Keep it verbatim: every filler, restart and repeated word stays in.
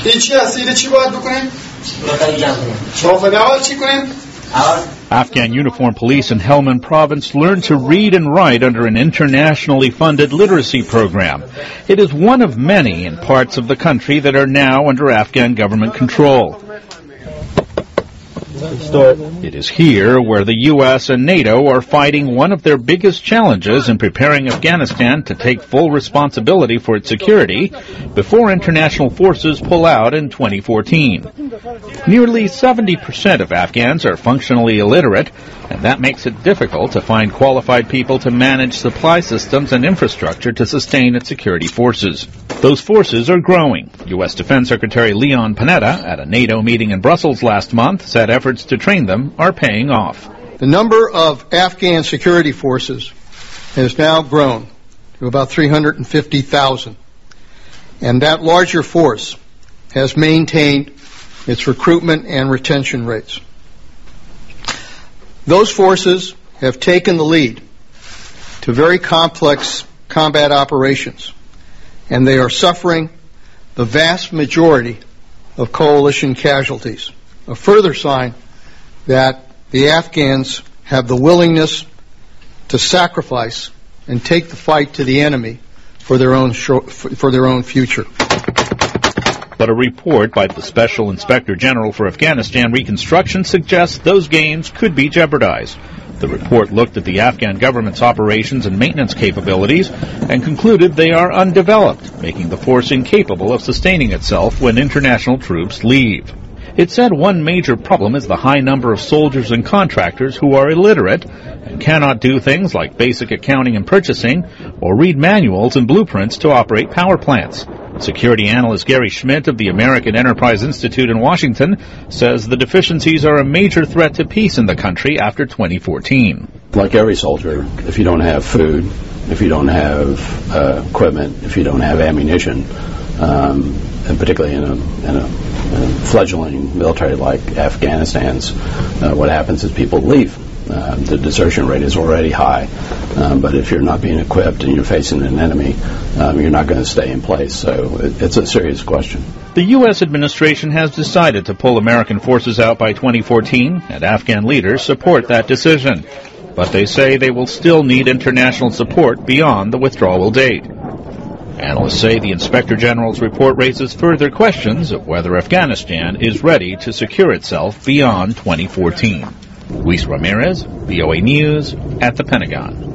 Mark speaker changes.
Speaker 1: این چی هستی؟ چی باید بکنیم؟ شما اول چی کنیم؟
Speaker 2: Afghan uniformed police in Helmand province learned to read and write under an internationally funded literacy program. It is one of many in parts of the country that are now under Afghan government control. It is here where the U S and NATO are fighting one of their biggest challenges in preparing Afghanistan to take full responsibility for its security before international forces pull out in twenty fourteen. Nearly seventy percent of Afghans are functionally illiterate, and that makes it difficult to find qualified people to manage supply systems and infrastructure to sustain its security forces. Those forces are growing. U S Defense Secretary Leon Panetta, at a NATO meeting in Brussels last month, said efforts to train them are paying off.
Speaker 1: The number of Afghan security forces has now grown to about three hundred fifty thousand, and that larger force has maintained its recruitment and retention rates. Those forces have taken the lead to very complex combat operations, and they are suffering the vast majority of coalition casualties, a further sign that the Afghans have the willingness to sacrifice and take the fight to the enemy for their own for their own future.
Speaker 2: But a report by the Special Inspector General for Afghanistan Reconstruction suggests those gains could be jeopardized. The report looked at the Afghan government's operations and maintenance capabilities and concluded they are undeveloped, making the force incapable of sustaining itself when international troops leave. It said one major problem is the high number of soldiers and contractors who are illiterate and cannot do things like basic accounting and purchasing or read manuals and blueprints to operate power plants. Security analyst Gary Schmidt of the American Enterprise Institute in Washington says the deficiencies are a major threat to peace in the country after twenty fourteen.
Speaker 3: Like every soldier, if you don't have food, if you don't have uh, equipment, if you don't have ammunition, um, and particularly in a, in a, in a fledgling military like Afghanistan's, uh, what happens is people leave. Uh, the desertion rate is already high, um, but if you're not being equipped and you're facing an enemy, um, you're not going to stay in place. So it, it's a serious question.
Speaker 2: The U S administration has decided to pull American forces out by twenty fourteen, and Afghan leaders support that decision. But they say they will still need international support beyond the withdrawal date. Analysts say the Inspector General's report raises further questions of whether Afghanistan is ready to secure itself beyond twenty fourteen. Luis Ramirez, V O A News, at the Pentagon.